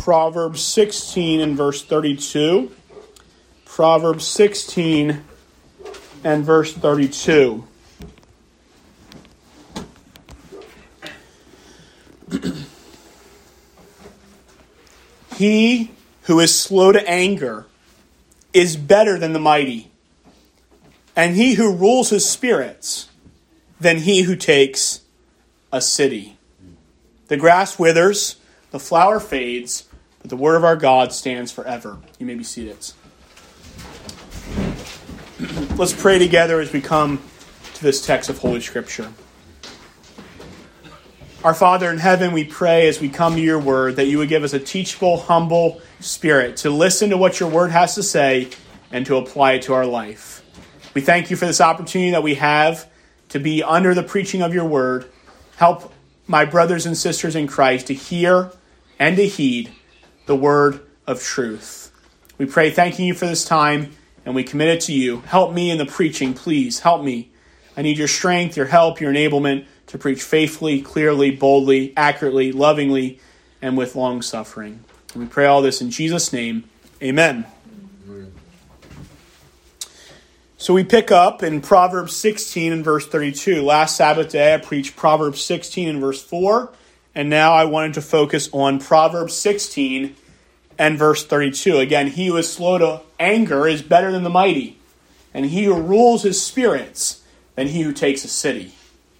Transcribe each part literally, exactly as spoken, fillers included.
Proverbs sixteen and verse thirty-two. Proverbs sixteen and verse thirty-two. He who is slow to anger is better than the mighty, and he who rules his spirits than he who takes a city. The grass withers, the flower fades, but the word of our God stands forever. You may be seated. Let's pray together as we come to this text of Holy Scripture. Our Father in heaven, we pray as we come to your word that you would give us a teachable, humble spirit to listen to what your word has to say and to apply it to our life. We thank you for this opportunity that we have to be under the preaching of your word. Help my brothers and sisters in Christ to hear and to heed the word of truth. We pray thanking you for this time, and we commit it to you. Help me in the preaching, please. Help me. I need your strength, your help, your enablement to preach faithfully, clearly, boldly, accurately, lovingly, and with long suffering. And we pray all this in Jesus' name. Amen. Amen. So we pick up in Proverbs sixteen and verse thirty-two. Last Sabbath day I preached Proverbs sixteen and verse four, and now I wanted to focus on Proverbs sixteen and verse thirty-two. Again, he who is slow to anger is better than the mighty, and he who rules his spirits than he who takes a city.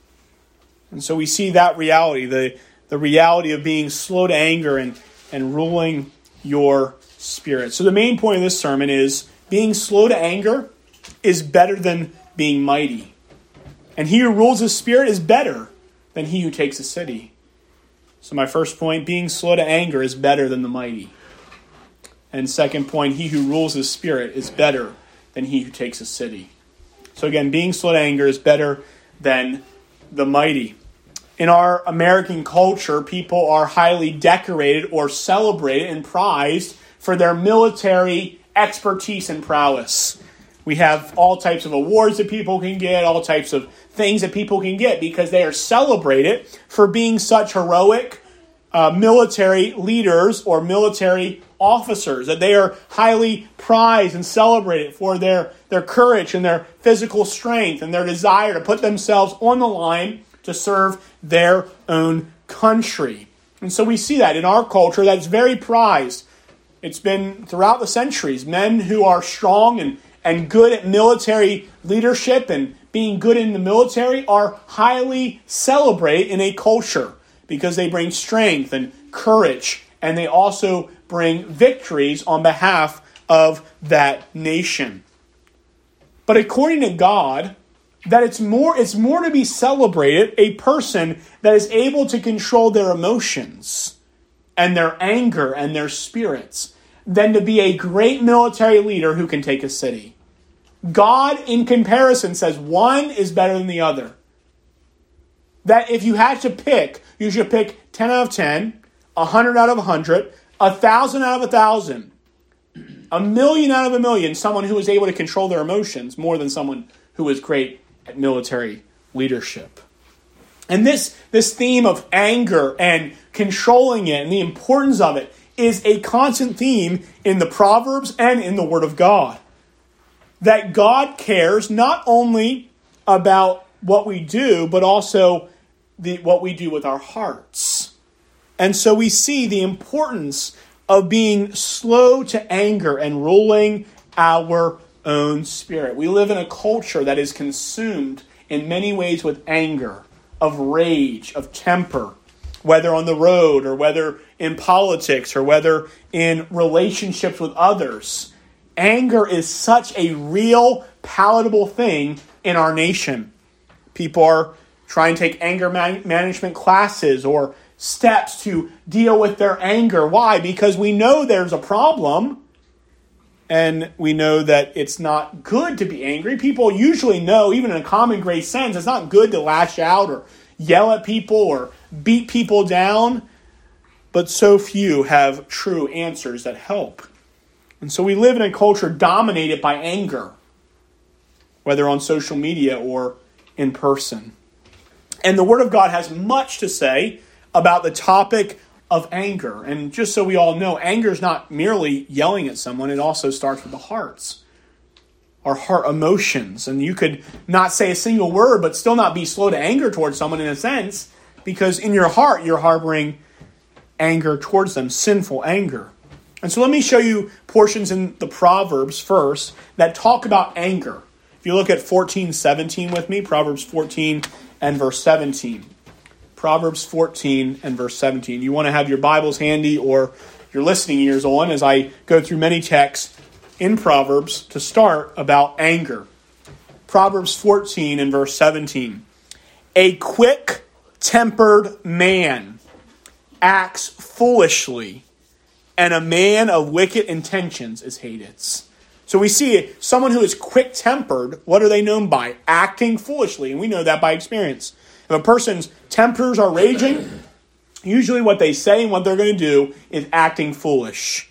And so we see that reality, the, the reality of being slow to anger and, and ruling your spirit. So the main point of this sermon is being slow to anger is better than being mighty. And he who rules his spirit is better than he who takes a city. So my first point, being slow to anger is better than the mighty. And second point, he who rules his spirit is better than he who takes a city. So again, being slow to anger is better than the mighty. In our American culture, people are highly decorated or celebrated and prized for their military expertise and prowess. We have all types of awards that people can get, all types of things that people can get because they are celebrated for being such heroic uh, military leaders or military officers, that they are highly prized and celebrated for their, their courage and their physical strength and their desire to put themselves on the line to serve their own country. And so we see that in our culture, that's very prized. It's been throughout the centuries. Men who are strong and, and good at military leadership and being good in the military are highly celebrated in a culture because they bring strength and courage, and they also bring victories on behalf of that nation. But according to God, that it's more it's more to be celebrated a person that is able to control their emotions and their anger and their spirits than to be a great military leader who can take a city. God, in comparison, says one is better than the other. That if you had to pick, you should pick ten out of ten, one hundred out of one hundred, one thousand out of one thousand, a million out of a million, someone who is able to control their emotions more than someone who is great at military leadership. And this, this theme of anger and controlling it and the importance of it is a constant theme in the Proverbs and in the Word of God. That God cares not only about what we do, but also the, what we do with our hearts. And so we see the importance of being slow to anger and ruling our own spirit. We live in a culture that is consumed in many ways with anger, of rage, of temper, whether on the road or whether in politics or whether in relationships with others. Anger is such a real, palatable thing in our nation. People are trying to take anger man- management classes or steps to deal with their anger. Why? Because we know there's a problem. And we know that it's not good to be angry. People usually know, even in a common grace sense, it's not good to lash out or yell at people or beat people down. But so few have true answers that help. And so we live in a culture dominated by anger, whether on social media or in person. And the Word of God has much to say about the topic of anger. And just so we all know, anger is not merely yelling at someone. It also starts with the hearts, our heart emotions. And you could not say a single word, but still not be slow to anger towards someone in a sense, because in your heart, you're harboring anger towards them, sinful anger. And so let me show you portions in the Proverbs first that talk about anger. If you look at fourteen seventeen with me, Proverbs fourteen and verse seventeen. Proverbs fourteen and verse seventeen. You want to have your Bibles handy or your listening ears on as I go through many texts in Proverbs to start about anger. Proverbs fourteen and verse seventeen. A quick-tempered man acts foolishly, and a man of wicked intentions is hated. So we see someone who is quick-tempered, what are they known by? Acting foolishly, and we know that by experience. If a person's tempers are raging, usually what they say and what they're going to do is acting foolish.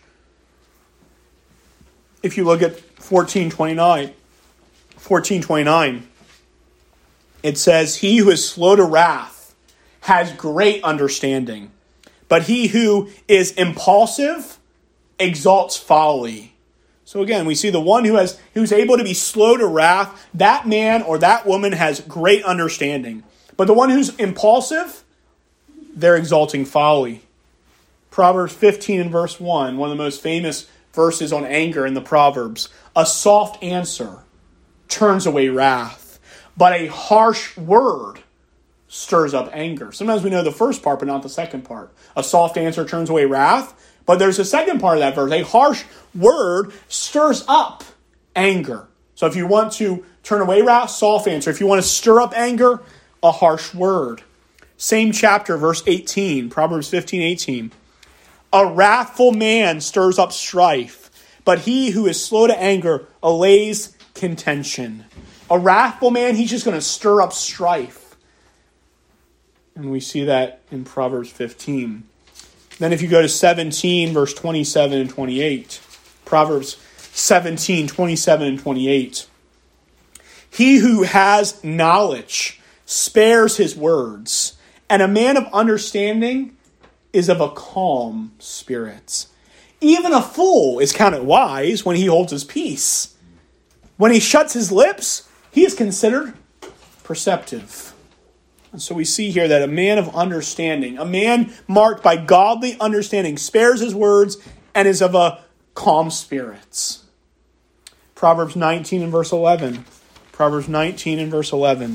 If you look at fourteen twenty-nine, fourteen twenty-nine, it says, he who is slow to wrath has great understanding, but he who is impulsive exalts folly. So again, we see the one who has who's able to be slow to wrath, that man or that woman has great understanding. But the one who's impulsive, they're exalting folly. Proverbs fifteen and verse one, one of the most famous verses on anger in the Proverbs. A soft answer turns away wrath, but a harsh word stirs up anger. Sometimes we know the first part, but not the second part. A soft answer turns away wrath, but there's a second part of that verse. A harsh word stirs up anger. So if you want to turn away wrath, soft answer. If you want to stir up anger, a harsh word. Same chapter, verse eighteen, Proverbs fifteen eighteen. A wrathful man stirs up strife, but he who is slow to anger allays contention. A wrathful man, he's just going to stir up strife. And we see that in Proverbs fifteen. Then if you go to seventeen, verse twenty-seven and twenty-eight. Proverbs seventeen, twenty-seven and twenty-eight. He who has knowledge spares his words, and a man of understanding is of a calm spirit. Even a fool is counted wise when he holds his peace. When he shuts his lips, he is considered perceptive. And so we see here that a man of understanding, a man marked by godly understanding, spares his words and is of a calm spirit. Proverbs nineteen and verse eleven. Proverbs nineteen and verse eleven.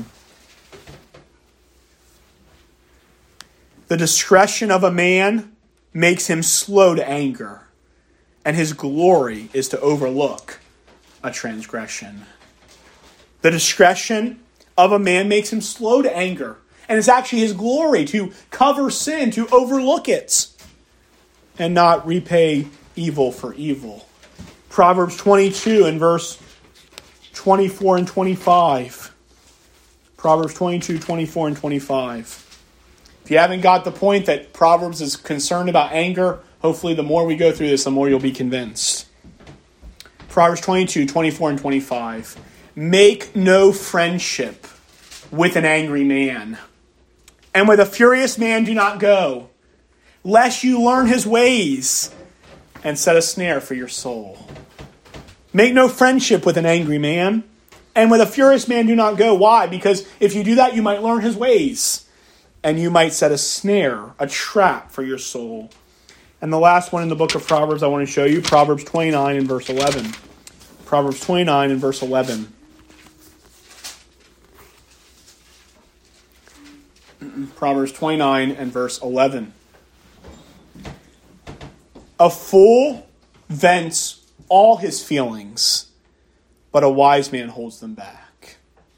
The discretion of a man makes him slow to anger, and his glory is to overlook a transgression. The discretion of a man makes him slow to anger, and it's actually his glory to cover sin, to overlook it, and not repay evil for evil. Proverbs twenty-two and verse twenty-four and twenty-five. Proverbs twenty-two, twenty-four and twenty-five. If you haven't got the point that Proverbs is concerned about anger, hopefully the more we go through this, the more you'll be convinced. Proverbs twenty-two, twenty-four and twenty-five. Make no friendship with an angry man, and with a furious man do not go, lest you learn his ways and set a snare for your soul. Make no friendship with an angry man, and with a furious man do not go. Why? Because if you do that, you might learn his ways, and you might set a snare, a trap for your soul. And the last one in the book of Proverbs I want to show you, Proverbs twenty-nine and verse eleven. Proverbs twenty-nine and verse eleven. Proverbs twenty-nine and verse eleven. A fool vents all his feelings, but a wise man holds them back.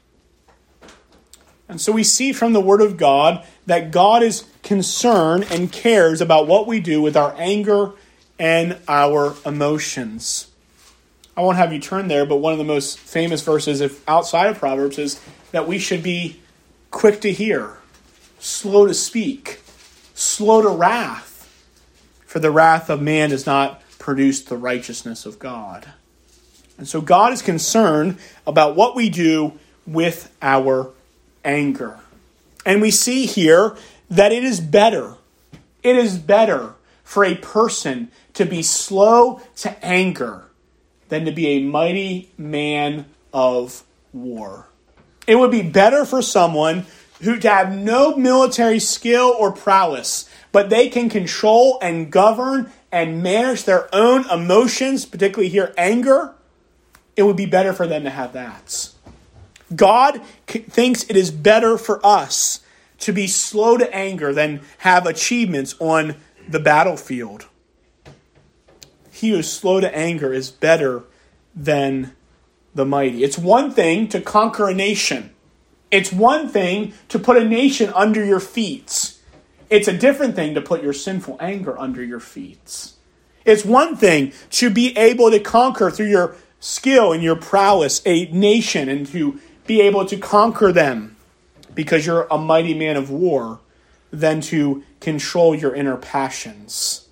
And so we see from the Word of God that God is concerned and cares about what we do with our anger and our emotions. I won't have you turn there, but one of the most famous verses if outside of Proverbs is that we should be quick to hear, slow to speak, slow to wrath. For the wrath of man does not produce the righteousness of God. And so God is concerned about what we do with our anger. And we see here that it is better It is better for a person to be slow to anger than to be a mighty man of war. It would be better for someone who to have no military skill or prowess, but they can control and govern and manage their own emotions, particularly here anger. It would be better for them to have that. God thinks it is better for us to be slow to anger than have achievements on the battlefield. He who is slow to anger is better than the mighty. It's one thing to conquer a nation. It's one thing to put a nation under your feet. It's a different thing to put your sinful anger under your feet. It's one thing to be able to conquer through your skill and your prowess a nation and to be able to conquer them because you're a mighty man of war than to control your inner passions.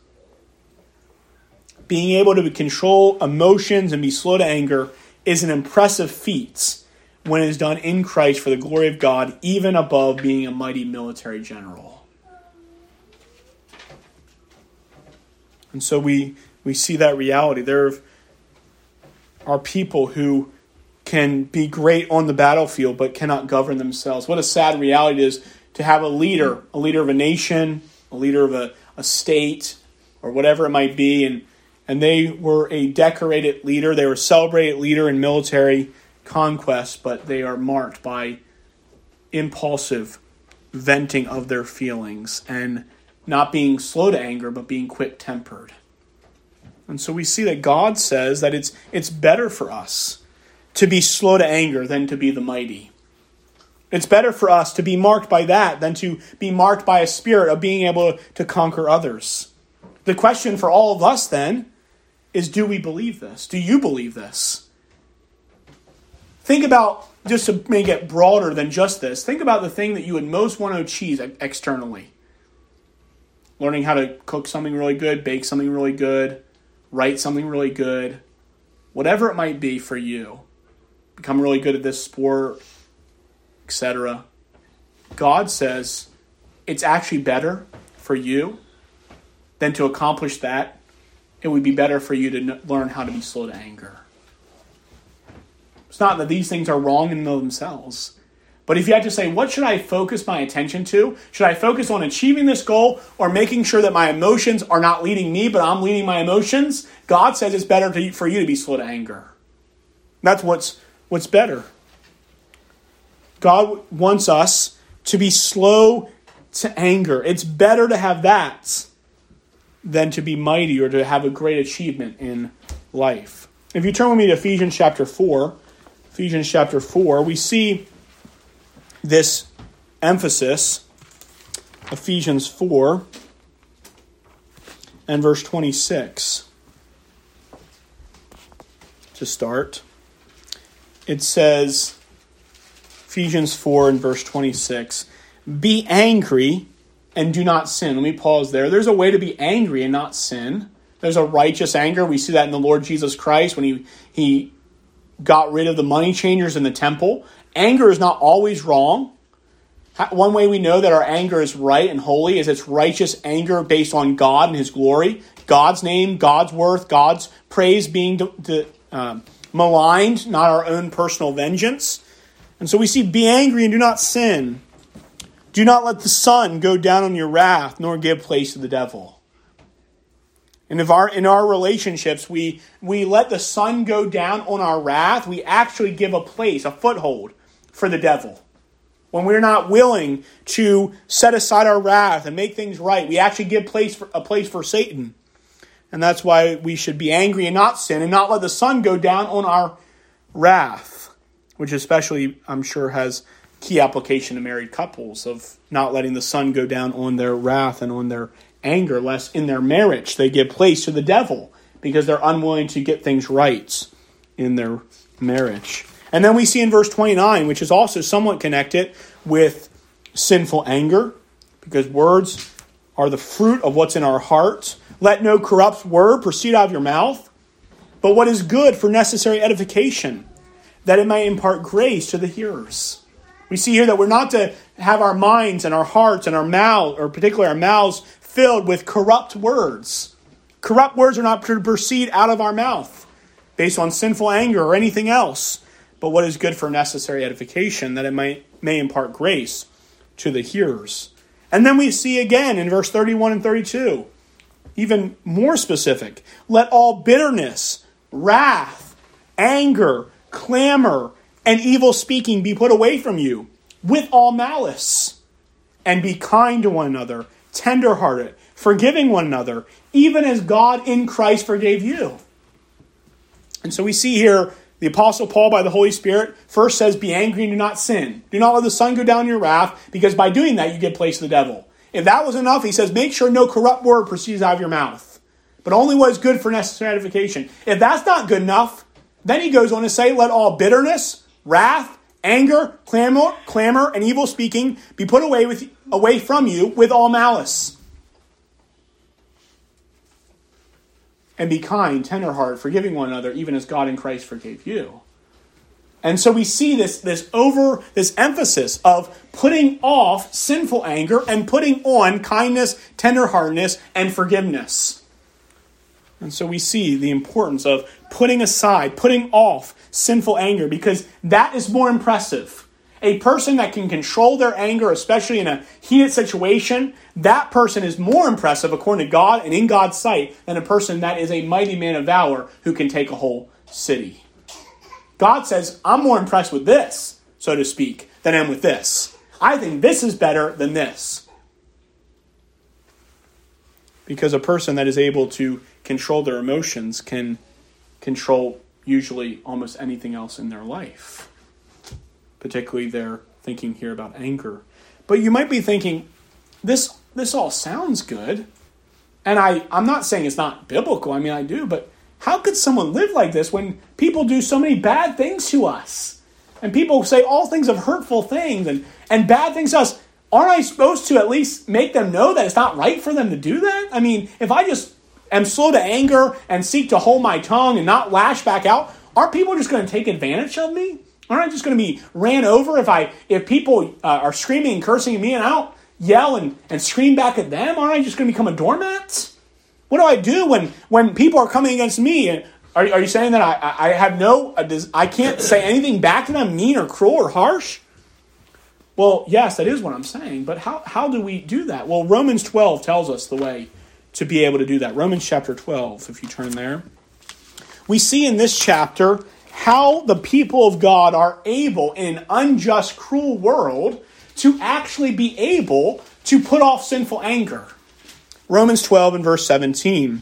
Being able to control emotions and be slow to anger is an impressive feat when it is done in Christ for the glory of God, even above being a mighty military general. And so we, we see that reality. There are people who can be great on the battlefield but cannot govern themselves. What a sad reality it is to have a leader, a leader of a nation, a leader of a, a state, or whatever it might be, and, and they were a decorated leader. They were a celebrated leader in military conquest, but they are marked by impulsive venting of their feelings and not being slow to anger, but being quick-tempered. And so we see that God says that it's it's better for us to be slow to anger than to be the mighty. It's better for us to be marked by that than to be marked by a spirit of being able to conquer others. The question for all of us then is, do we believe this? Do you believe this? Think about, just to make it broader than just this, think about the thing that you would most want to achieve externally. Learning how to cook something really good, bake something really good, write something really good, whatever it might be for you. Become really good at this sport, et cetera. God says it's actually better for you than to accomplish that. It would be better for you to learn how to be slow to anger. It's not that these things are wrong in themselves. But if you had to say, what should I focus my attention to? Should I focus on achieving this goal or making sure that my emotions are not leading me, but I'm leading my emotions? God says it's better to, for you to be slow to anger. That's what's what's better. God wants us to be slow to anger. It's better to have that than to be mighty or to have a great achievement in life. If you turn with me to Ephesians chapter four, Ephesians chapter four, we see this emphasis, Ephesians four and verse twenty-six. To start, it says, Ephesians four and verse twenty-six, be angry and do not sin. Let me pause there. There's a way to be angry and not sin. There's a righteous anger. We see that in the Lord Jesus Christ when he, he got rid of the money changers in the temple. Anger is not always wrong. One way we know that our anger is right and holy is it's righteous anger based on God and His glory. God's name, God's worth, God's praise being de- de- uh, maligned, not our own personal vengeance. And so we see, be angry and do not sin. Do not let the sun go down on your wrath, nor give place to the devil. And if our in our relationships, we, we let the sun go down on our wrath, we actually give a place, a foothold for the devil. When we're not willing to set aside our wrath and make things right, we actually give place for, a place for Satan. And that's why we should be angry and not sin and not let the sun go down on our wrath, which especially, I'm sure, has key application to married couples of not letting the sun go down on their wrath and on their anger, lest in their marriage they give place to the devil because they're unwilling to get things right in their marriage. And then we see in verse twenty-nine, which is also somewhat connected with sinful anger, because words are the fruit of what's in our heart. Let no corrupt word proceed out of your mouth, but what is good for necessary edification, that it may impart grace to the hearers. We see here that we're not to have our minds and our hearts and our mouths, or particularly our mouths, filled with corrupt words. Corrupt words are not to proceed out of our mouth based on sinful anger or anything else, but what is good for necessary edification, that it might may impart grace to the hearers. And then we see again in verse thirty-one and thirty-two, even more specific. Let all bitterness, wrath, anger, clamor, and evil speaking be put away from you, with all malice. And be kind to one another, tenderhearted, forgiving one another, even as God in Christ forgave you. And so we see here the Apostle Paul, by the Holy Spirit, first says, be angry and do not sin. Do not let the sun go down in your wrath, because by doing that, you give place to the devil. If that was enough, he says, make sure no corrupt word proceeds out of your mouth, but only what is good for necessary edification. If that's not good enough, then he goes on to say, let all bitterness, wrath, anger, clamor, clamor, and evil speaking be put away with away from you with all malice. And be kind, tenderhearted, forgiving one another, even as God in Christ forgave you. And so we see this, this over this emphasis of putting off sinful anger and putting on kindness, tenderheartedness, and forgiveness. And so we see the importance of putting aside, putting off sinful anger, because that is more impressive. A person that can control their anger, especially in a heated situation, that person is more impressive according to God and in God's sight than a person that is a mighty man of valor who can take a whole city. God says, I'm more impressed with this, so to speak, than I am with this. I think this is better than this. Because a person that is able to control their emotions can control usually almost anything else in their life. Particularly they're thinking here about anger. But you might be thinking, this this all sounds good. And I, I'm not saying it's not biblical. I mean, I do. But how could someone live like this when people do so many bad things to us? And people say all things of hurtful things and, and bad things to us. Aren't I supposed to at least make them know that it's not right for them to do that? I mean, if I just am slow to anger and seek to hold my tongue and not lash back out, aren't people just going to take advantage of me? Aren't I just going to be ran over if I if people uh, are screaming and cursing at me and I don't yell and, and scream back at them? Aren't I just going to become a doormat? What do I do when, when people are coming against me? Are, are you saying that I, I have no, I can't say anything back to them, mean or cruel or harsh? Well, yes, that is what I'm saying. But how, how do we do that? Well, Romans twelve tells us the way to be able to do that. Romans chapter twelve, if you turn there. We see in this chapter how the people of God are able in an unjust, cruel world to actually be able to put off sinful anger. Romans twelve and verse seventeen.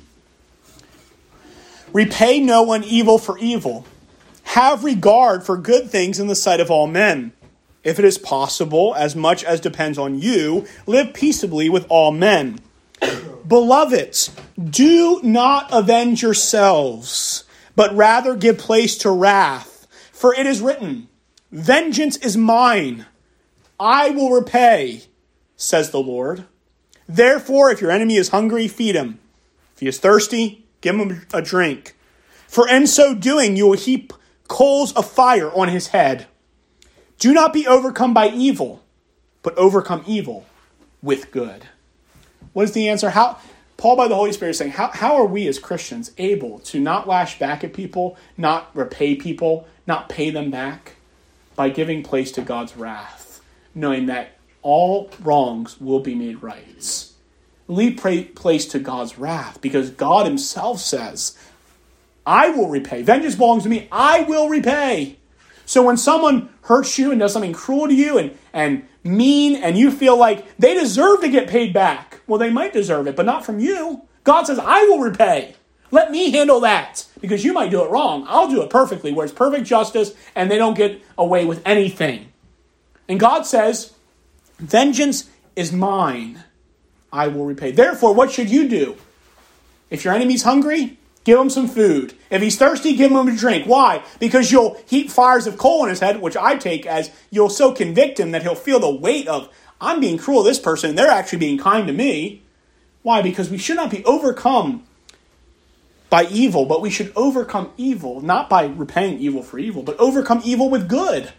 Repay no one evil for evil. Have regard for good things in the sight of all men. If it is possible, as much as depends on you, live peaceably with all men. Beloved, do not avenge yourselves, but rather give place to wrath. For it is written, vengeance is mine, I will repay, says the Lord. Therefore, if your enemy is hungry, feed him. If he is thirsty, give him a drink. For in so doing, you will heap coals of fire on his head. Do not be overcome by evil, but overcome evil with good. What is the answer? How Paul, by the Holy Spirit, is saying, how, how are we as Christians able to not lash back at people, not repay people, not pay them back? By giving place to God's wrath, knowing that all wrongs will be made right. Leave place to God's wrath, because God himself says, I will repay. Vengeance belongs to me. I will repay. So when someone hurts you and does something cruel to you and, and mean, and you feel like they deserve to get paid back, well, they might deserve it, but not from you. God says, I will repay. Let me handle that, because you might do it wrong. I'll do it perfectly, where it's perfect justice, and they don't get away with anything. And God says, vengeance is mine. I will repay. Therefore, what should you do? If your enemy's hungry, give him some food. If he's thirsty, give him a drink. Why? Because you'll heap fires of coal on his head, which I take as you'll so convict him that he'll feel the weight of, I'm being cruel to this person, and they're actually being kind to me. Why? Because we should not be overcome by evil, but we should overcome evil, not by repaying evil for evil, but overcome evil with good.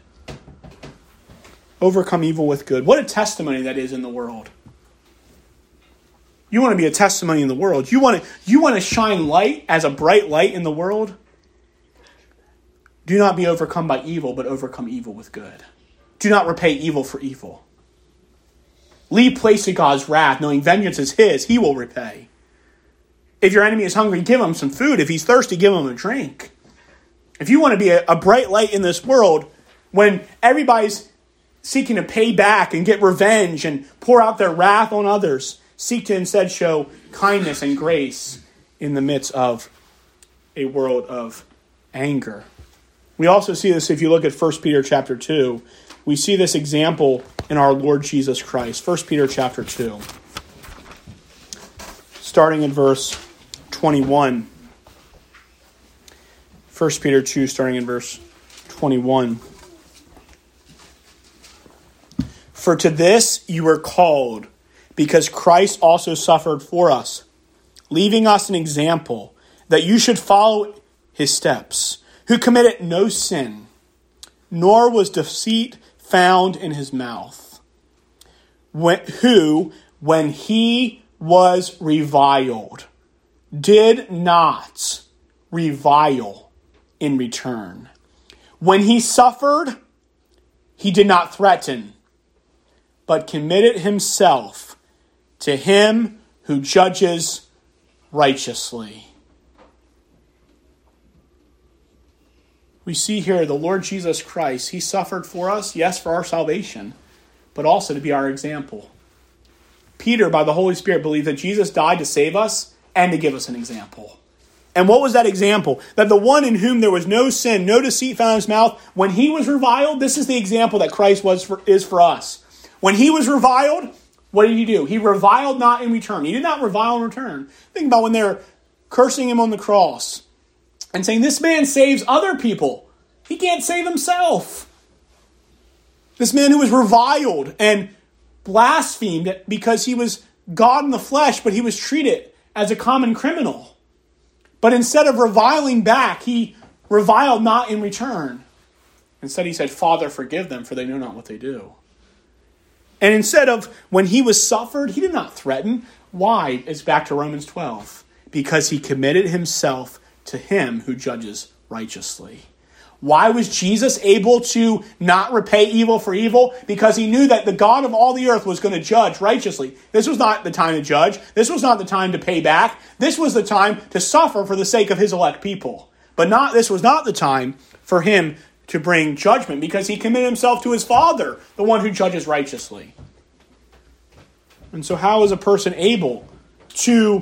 Overcome evil with good. What a testimony that is in the world. You want to be a testimony in the world. You want to, you want to shine light as a bright light in the world. Do not be overcome by evil, but overcome evil with good. Do not repay evil for evil. Leave place to God's wrath, knowing vengeance is his. He will repay. If your enemy is hungry, give him some food. If he's thirsty, give him a drink. If you want to be a, a bright light in this world, when everybody's seeking to pay back and get revenge and pour out their wrath on others, seek to instead show kindness and grace in the midst of a world of anger. We also see this if you look at First Peter chapter two. We see this example in our Lord Jesus Christ. First Peter chapter two. Starting in verse twenty-one. First Peter two, starting in verse twenty-one. For to this you were called, because Christ also suffered for us, leaving us an example that you should follow his steps, who committed no sin, nor was deceit found in his mouth, when, who, when he was reviled, did not revile in return. When he suffered, he did not threaten, but committed himself to him who judges righteously. We see here the Lord Jesus Christ. He suffered for us, yes, for our salvation, but also to be our example. Peter, by the Holy Spirit, believed that Jesus died to save us and to give us an example. And what was that example? That the one in whom there was no sin, no deceit found in his mouth, when he was reviled, this is the example that Christ was for, is for us. When he was reviled, what did he do? He reviled not in return. He did not revile in return. Think about when they're cursing him on the cross and saying, this man saves other people. He can't save himself. This man who was reviled and blasphemed because he was God in the flesh, but he was treated as a common criminal. But instead of reviling back, he reviled not in return. Instead he said, Father, forgive them, for they know not what they do. And instead of when he was suffered, he did not threaten. Why? It's back to Romans twelve. Because he committed himself to him who judges righteously. Why was Jesus able to not repay evil for evil? Because he knew that the God of all the earth was going to judge righteously. This was not the time to judge. This was not the time to pay back. This was the time to suffer for the sake of his elect people. But not this was not the time for him to bring judgment, because he committed himself to his Father, the one who judges righteously. And so how is a person able to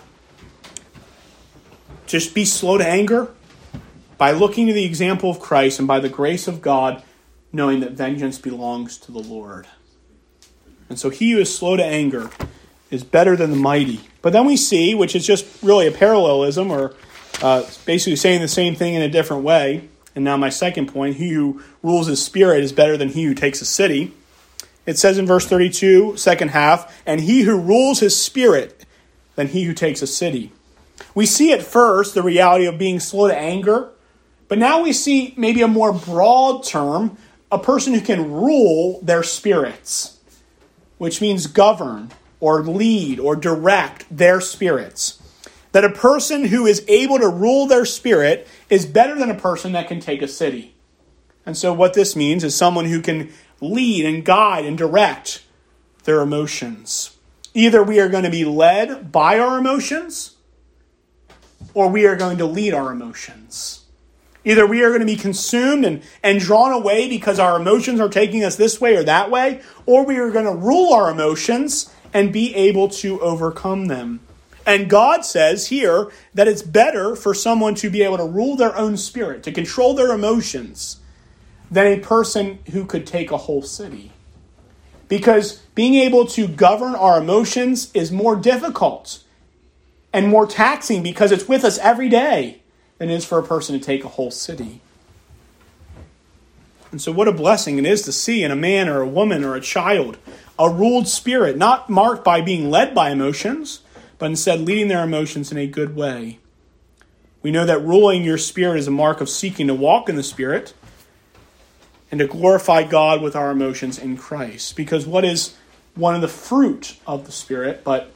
just be slow to anger? By looking to the example of Christ and by the grace of God, knowing that vengeance belongs to the Lord. And so he who is slow to anger is better than the mighty. But then we see, which is just really a parallelism, or uh, basically saying the same thing in a different way. And now my second point, he who rules his spirit is better than he who takes a city. It says in verse thirty-two, second half, and he who rules his spirit than he who takes a city. We see at first the reality of being slow to anger, but now we see maybe a more broad term, a person who can rule their spirits, which means govern or lead or direct their spirits. That a person who is able to rule their spirit is better than a person that can take a city. And so what this means is someone who can lead and guide and direct their emotions. Either we are going to be led by our emotions, or we are going to lead our emotions. Either we are going to be consumed and, and drawn away because our emotions are taking us this way or that way, or we are going to rule our emotions and be able to overcome them. And God says here that it's better for someone to be able to rule their own spirit, to control their emotions, than a person who could take a whole city. Because being able to govern our emotions is more difficult and more taxing because it's with us every day than it is for a person to take a whole city. And so what a blessing it is to see in a man or a woman or a child a ruled spirit, not marked by being led by emotions, but instead leading their emotions in a good way. We know that ruling your spirit is a mark of seeking to walk in the Spirit and to glorify God with our emotions in Christ. Because what is one of the fruit of the Spirit but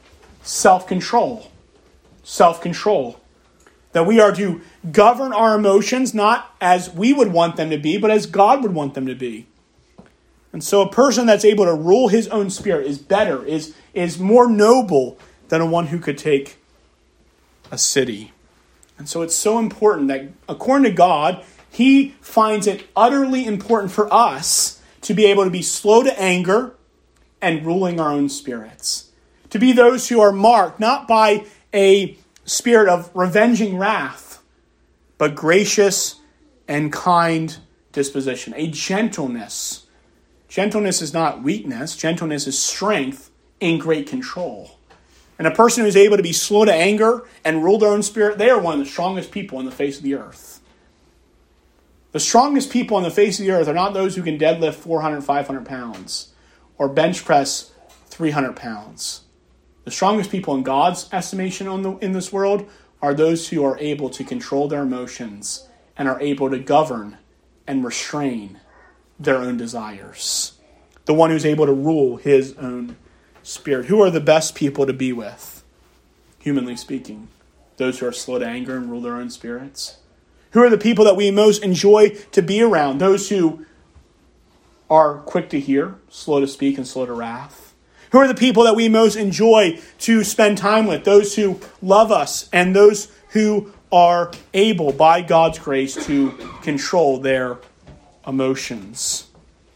self-control. Self-control. That we are to govern our emotions not as we would want them to be, but as God would want them to be. And so a person that's able to rule his own spirit is better, is, is more noble than a one who could take a city. And so it's so important that according to God, he finds it utterly important for us to be able to be slow to anger and ruling our own spirits. To be those who are marked not by a spirit of revenging wrath, but gracious and kind disposition, a gentleness. Gentleness is not weakness. Gentleness is strength in great control. And a person who is able to be slow to anger and rule their own spirit, they are one of the strongest people on the face of the earth. The strongest people on the face of the earth are not those who can deadlift four hundred, five hundred pounds or bench press three hundred pounds. The strongest people in God's estimation on the, in this world are those who are able to control their emotions and are able to govern and restrain their own desires. The one who's able to rule his own spirit. Who are the best people to be with, humanly speaking? Those who are slow to anger and rule their own spirits. Who are the people that we most enjoy to be around? Those who are quick to hear, slow to speak, and slow to wrath. Who are the people that we most enjoy to spend time with? Those who love us and those who are able, by God's grace, to control their emotions.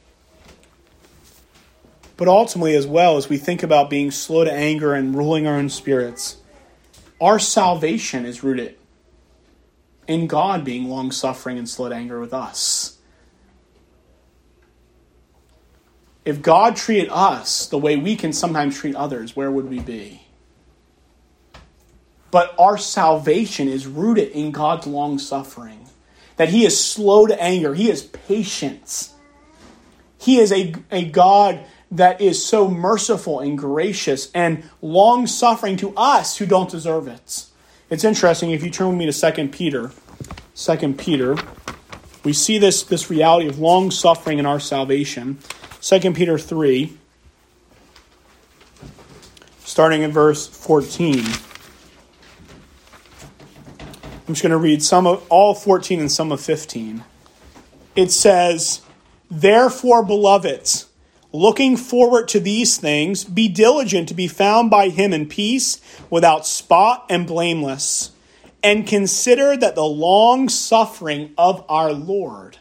But ultimately, as well, as we think about being slow to anger and ruling our own spirits, our salvation is rooted in God being long-suffering and slow to anger with us. If God treated us the way we can sometimes treat others, where would we be? But our salvation is rooted in God's long-suffering. That he is slow to anger. He is patient. He is a, a God that is so merciful and gracious and long-suffering to us who don't deserve it. It's interesting, if you turn with me to Second Peter, Second Peter, we see this, this reality of long-suffering in our salvation. Second Peter three, starting in verse fourteen. I'm just going to read some of all fourteen and some of fifteen. It says, "Therefore, beloved, looking forward to these things, be diligent to be found by him in peace, without spot and blameless, and consider that the long suffering of our Lord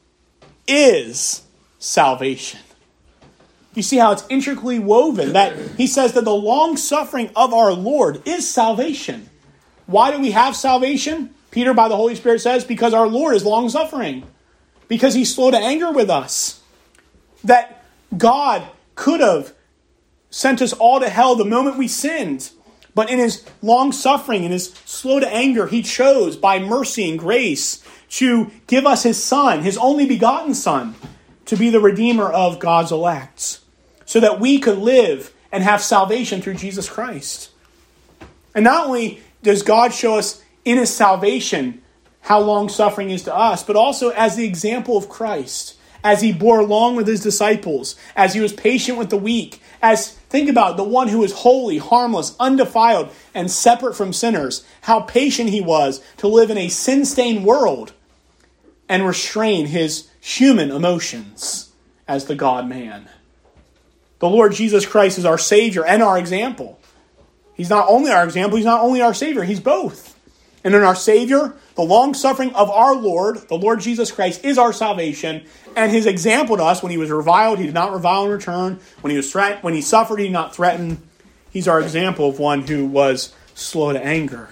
is salvation." You see how it's intricately woven, that he says that the long suffering of our Lord is salvation. Why do we have salvation? Peter, by the Holy Spirit, says, because our Lord is long suffering. Because he's slow to anger with us. That God could have sent us all to hell the moment we sinned. But in his long suffering, in his slow to anger, he chose by mercy and grace to give us his Son, his only begotten Son, to be the Redeemer of God's elect, so that we could live and have salvation through Jesus Christ. And not only does God show us in his salvation how long suffering is to us, but also as the example of Christ, as he bore along with his disciples, as he was patient with the weak, as, think about the one who is holy, harmless, undefiled, and separate from sinners, how patient he was to live in a sin-stained world and restrain his human emotions as the God-man. The Lord Jesus Christ is our Savior and our example. He's not only our example, he's not only our Savior, he's both. And in our Savior, the long-suffering of our Lord, the Lord Jesus Christ, is our salvation, and his example to us, when he was reviled, he did not revile in return. When he was threatened, when he suffered, he did not threaten. He's our example of one who was slow to anger.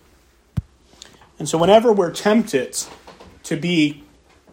And so whenever we're tempted to be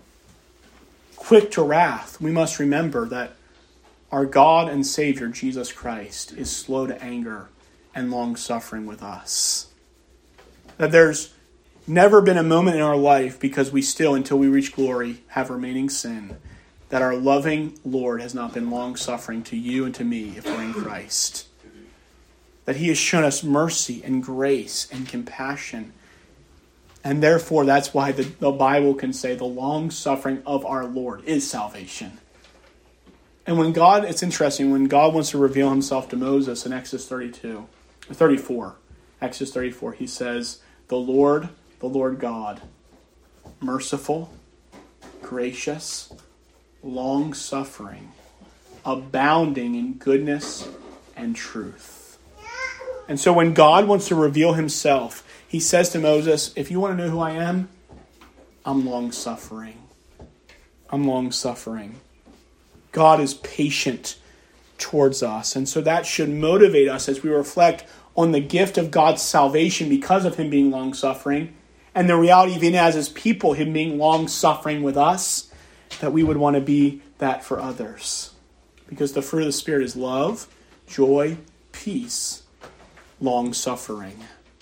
quick to wrath, we must remember that our God and Savior, Jesus Christ, is slow to anger and long-suffering with us. That there's never been a moment in our life, because we still, until we reach glory, have remaining sin, that our loving Lord has not been long-suffering to you and to me if we're in Christ. That he has shown us mercy and grace and compassion. And therefore, that's why the, the Bible can say the long-suffering of our Lord is salvation. And when God, it's interesting, when God wants to reveal himself to Moses in Exodus thirty-two, thirty-four. Exodus thirty-four, he says, the Lord, the Lord God, merciful, gracious, long-suffering, abounding in goodness and truth. And so when God wants to reveal himself, he says to Moses, if you want to know who I am, I'm long-suffering. I'm long-suffering. God is patient towards us. And so that should motivate us as we reflect on the gift of God's salvation because of him being long-suffering, and the reality even as his people, him being long-suffering with us, that we would want to be that for others. Because the fruit of the Spirit is love, joy, peace, long-suffering.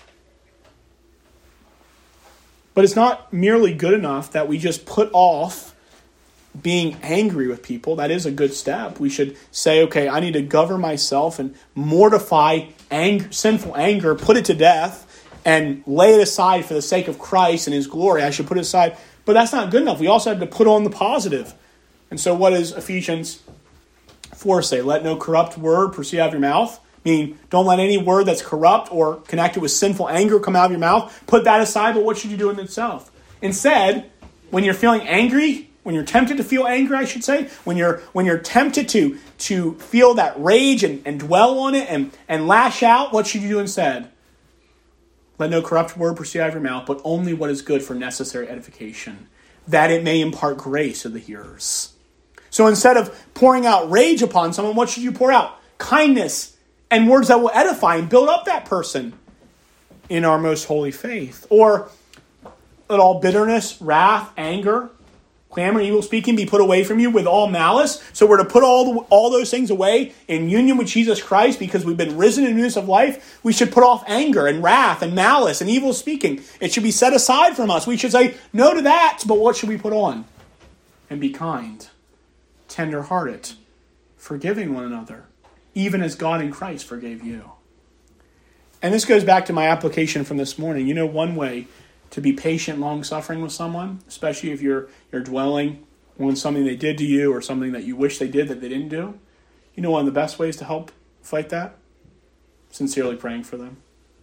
But it's not merely good enough that we just put off being angry with people. That is a good step. We should say, okay, I need to govern myself and mortify anger, sinful anger, put it to death, and lay it aside for the sake of Christ and his glory. I should put it aside. But that's not good enough. We also have to put on the positive. And so what does Ephesians four say? Let no corrupt word proceed out of your mouth. Meaning, don't let any word that's corrupt or connected with sinful anger come out of your mouth. Put that aside, but what should you do in itself? Instead, when you're feeling angry, when you're tempted to feel angry, I should say, when you're when you're tempted to, to feel that rage and, and dwell on it and, and lash out, what should you do instead? Let no corrupt word proceed out of your mouth, but only what is good for necessary edification, that it may impart grace to the hearers. So instead of pouring out rage upon someone, what should you pour out? Kindness and words that will edify and build up that person in our most holy faith. Or let all bitterness, wrath, anger, clamor, evil speaking be put away from you with all malice. So we're to put all the, all those things away in union with Jesus Christ because we've been risen in newness of life. We should put off anger and wrath and malice and evil speaking. It should be set aside from us. We should say no to that, but what should we put on? And be kind, tender-hearted, forgiving one another, even as God in Christ forgave you. And this goes back to my application from this morning. You know, one way to be patient, long-suffering with someone, especially if you're you're dwelling on something they did to you or something that you wish they did that they didn't do. You know one of the best ways to help fight that? Sincerely praying for them.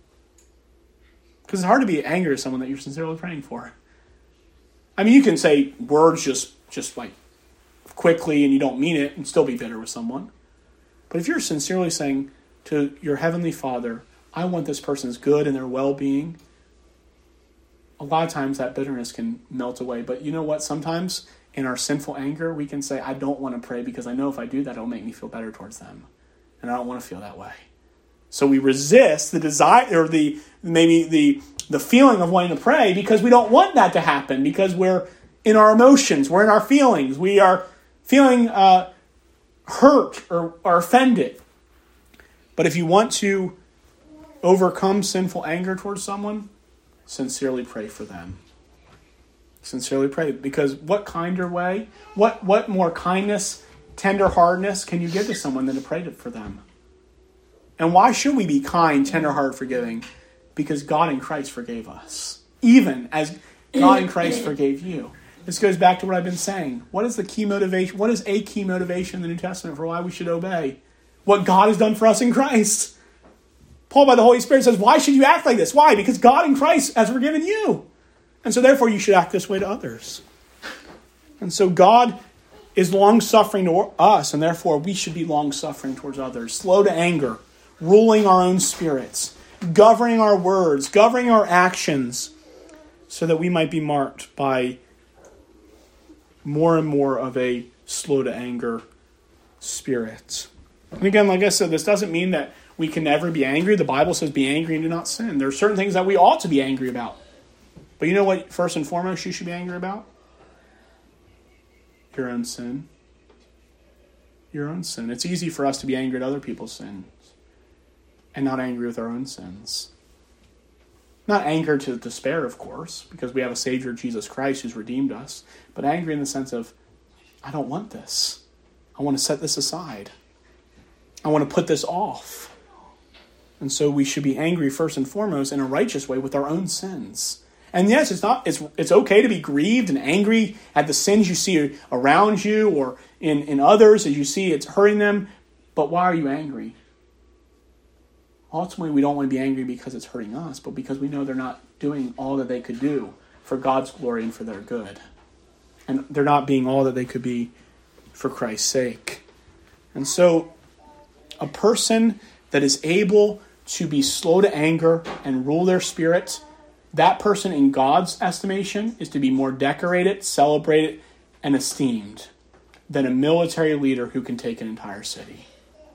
Because it's hard to be angry at someone that you're sincerely praying for. I mean, you can say words just, just like quickly and you don't mean it and still be bitter with someone. But if you're sincerely saying to your Heavenly Father, I want this person's good and their well-being, a lot of times that bitterness can melt away. But you know what? Sometimes in our sinful anger, we can say, I don't want to pray because I know if I do that, it'll make me feel better towards them. And I don't want to feel that way. So we resist the desire or the maybe the the feeling of wanting to pray because we don't want that to happen, because we're in our emotions, we're in our feelings, we are feeling uh, hurt or, or offended. But if you want to overcome sinful anger towards someone, sincerely pray for them. Sincerely pray. Because what kinder way, what, what more kindness, tender-heartedness can you give to someone than to pray for them? And why should we be kind, tender-hearted, forgiving? Because God in Christ forgave us. Even as God in Christ forgave you. This goes back to what I've been saying. What is the key motivation? What is a key motivation in the New Testament for why we should obey? What God has done for us in Christ. Paul, by the Holy Spirit, says, why should you act like this? Why? Because God in Christ has forgiven you. And so therefore you should act this way to others. And so God is long-suffering to us, and therefore we should be long-suffering towards others. Slow to anger, ruling our own spirits, governing our words, governing our actions, so that we might be marked by more and more of a slow-to-anger spirit. And again, like I said, this doesn't mean that we can never be angry. The Bible says be angry and do not sin. There are certain things that we ought to be angry about. But you know what, first and foremost, you should be angry about? Your own sin. Your own sin. It's easy for us to be angry at other people's sins and not angry with our own sins. Not anger to despair, of course, because we have a Savior, Jesus Christ, who's redeemed us, but angry in the sense of, I don't want this. I want to set this aside. I want to put this off. And so we should be angry first and foremost in a righteous way with our own sins. And yes, it's not it's it's okay to be grieved and angry at the sins you see around you or in, in others as you see it's hurting them. But why are you angry? ultimately we don't want to be angry because it's hurting us, but because we know they're not doing all that they could do for God's glory and for their good. And they're not being all that they could be for Christ's sake. And so a person that is able to be slow to anger and rule their spirit, that person in God's estimation is to be more decorated, celebrated, and esteemed than a military leader who can take an entire city.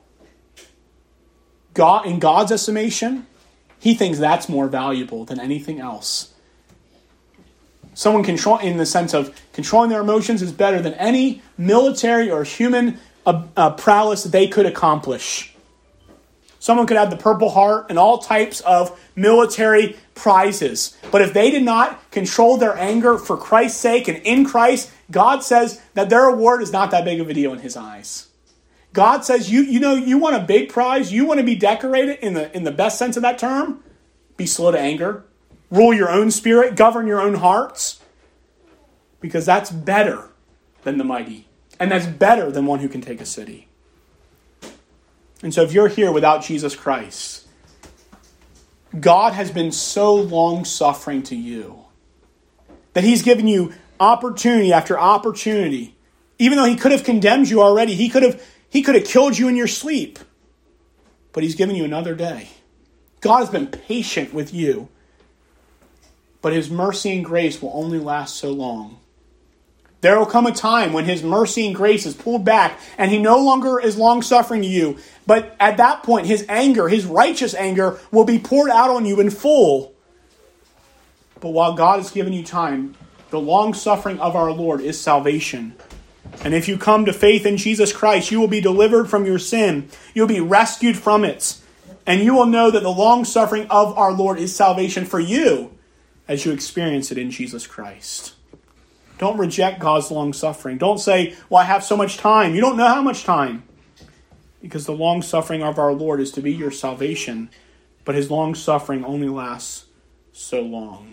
God, in God's estimation, he thinks that's more valuable than anything else. Someone control, in the sense of controlling their emotions, is better than any military or human uh, uh, prowess that they could accomplish. Someone could have the Purple Heart and all types of military prizes. But if they did not control their anger for Christ's sake and in Christ, God says that their reward is not that big of a deal in his eyes. God says, you, you know, you want a big prize? You want to be decorated in the, in the best sense of that term? Be slow to anger. Rule your own spirit. Govern your own hearts. Because that's better than the mighty. And that's better than one who can take a city. And so if you're here without Jesus Christ, God has been so long-suffering to you that he's given you opportunity after opportunity. Even though he could have condemned you already, he could have, he could have killed you in your sleep. But he's given you another day. God has been patient with you. But his mercy and grace will only last so long. There will come a time when his mercy and grace is pulled back and he no longer is long-suffering to you. But at that point, his anger, his righteous anger, will be poured out on you in full. But while God has given you time, the long-suffering of our Lord is salvation. And if you come to faith in Jesus Christ, you will be delivered from your sin. You'll be rescued from it. And you will know that the long-suffering of our Lord is salvation for you as you experience it in Jesus Christ. Don't reject God's long-suffering. Don't say, well, I have so much time. You don't know how much time. Because the long-suffering of our Lord is to be your salvation. But his long-suffering only lasts so long.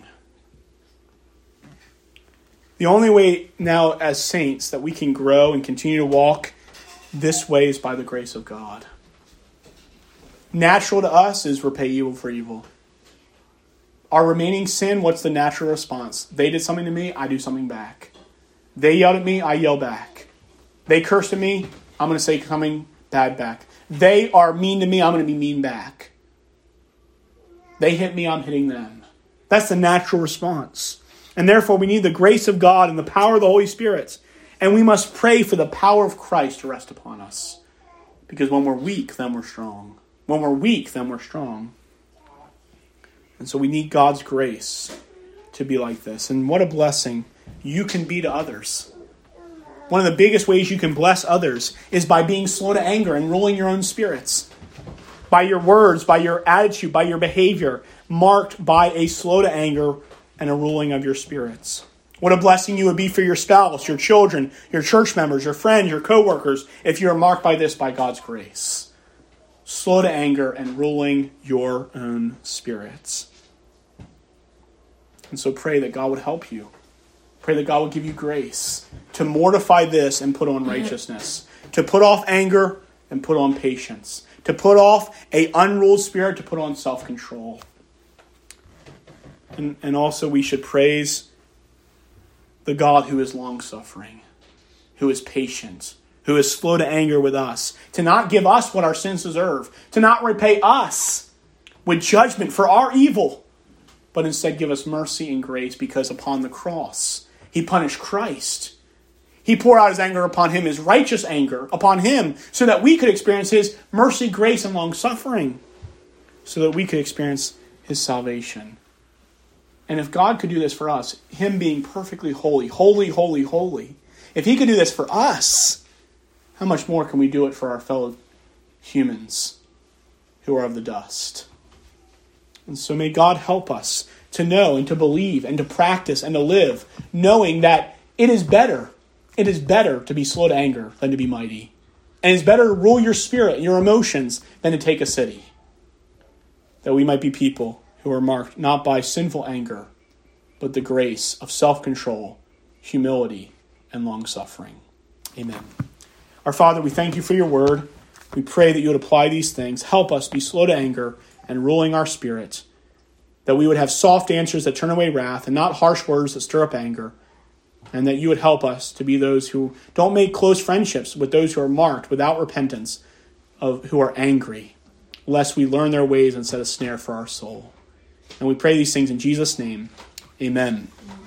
The only way now as saints that we can grow and continue to walk this way is by the grace of God. Natural to us is repay evil for evil. Our remaining sin, what's the natural response? They did something to me, I do something back. They yelled at me, I yell back. They cursed at me, I'm going to say something bad back. They are mean to me, I'm going to be mean back. They hit me, I'm hitting them. That's the natural response. And therefore we need the grace of God and the power of the Holy Spirit. And we must pray for the power of Christ to rest upon us. Because when we're weak, then we're strong. When we're weak, then we're strong. And so we need God's grace to be like this. And what a blessing you can be to others. One of the biggest ways you can bless others is by being slow to anger and ruling your own spirits. By your words, by your attitude, by your behavior, marked by a slow to anger and a ruling of your spirits. What a blessing you would be for your spouse, your children, your church members, your friends, your co-workers, if you are marked by this by God's grace. Slow to anger and ruling your own spirits. And so pray that God would help you. Pray that God would give you grace to mortify this and put on righteousness. To put off anger and put on patience. To put off an unruled spirit, to put on self-control. And, and also we should praise the God who is long-suffering, who is patient, who is slow to anger with us, to not give us what our sins deserve, to not repay us with judgment for our evil, but instead give us mercy and grace because upon the cross, he punished Christ. He poured out his anger upon him, his righteous anger upon him, so that we could experience his mercy, grace, and long-suffering, so that we could experience his salvation. And if God could do this for us, him being perfectly holy, holy, holy, holy, if he could do this for us, how much more can we do it for our fellow humans who are of the dust? And so may God help us to know and to believe and to practice and to live, knowing that it is better, it is better to be slow to anger than to be mighty. And it's better to rule your spirit and your emotions than to take a city. That we might be people who are marked not by sinful anger, but the grace of self-control, humility, and long-suffering. Amen. Our Father, we thank you for your word. We pray that you would apply these things. Help us be slow to anger and ruling our spirit, that we would have soft answers that turn away wrath and not harsh words that stir up anger, and that you would help us to be those who don't make close friendships with those who are marked without repentance, of who are angry, lest we learn their ways and set a snare for our soul. And we pray these things in Jesus' name. Amen.